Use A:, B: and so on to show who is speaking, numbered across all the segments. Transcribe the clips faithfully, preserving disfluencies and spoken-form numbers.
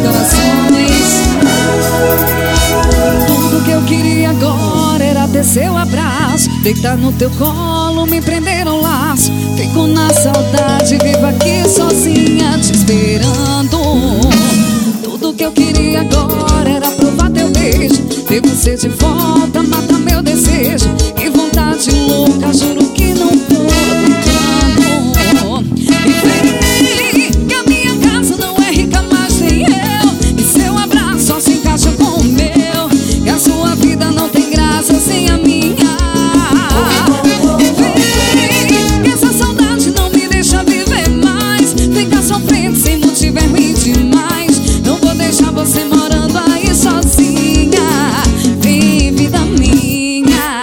A: corações. Tudo que eu queria agora era ter seu abraço, deitar no teu colo, me prender ao laço. Fico na saudade, vivo aqui sozinha te esperando. Tudo que eu queria agora era provar teu beijo, ter você de volta, mata meu desejo. Que vontade louca, juro que não tô aguentando. E vem, que a minha casa não é rica, mas nem eu. E seu abraço só se encaixa com o meu. E a sua vida não tem graça sem a minha. E vem, que essa saudade não me deixa viver mais. Ficar sofrendo sem motivo é ruim demais. Não vou deixar você morando aí sozinha. Vem, vida minha.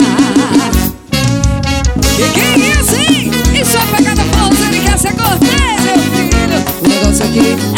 A: Que que é isso, hein? Isso é pegada falsa, ele quer ser cortês, meu filho. O negócio aqui